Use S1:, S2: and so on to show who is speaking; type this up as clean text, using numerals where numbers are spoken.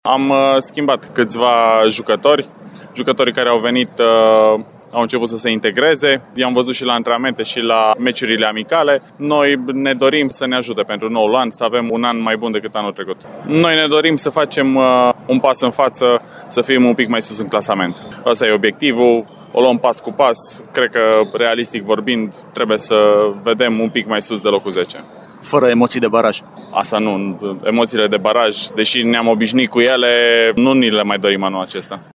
S1: Am schimbat câțiva jucătorii care au venit au început să se integreze. I-am văzut și la antrenamente și la meciurile amicale. Noi ne dorim să ne ajute pentru noul an, să avem un an mai bun decât anul trecut. Noi ne dorim să facem un pas în față, să fim un pic mai sus în clasament. Ăsta e obiectivul, o luăm pas cu pas. Cred că, realistic vorbind, trebuie să vedem un pic mai sus de locul 10.
S2: Fără emoții de baraj.
S1: Asta nu, emoțiile de baraj, deși ne-am obișnuit cu ele, nu ni le mai dorim anul acesta.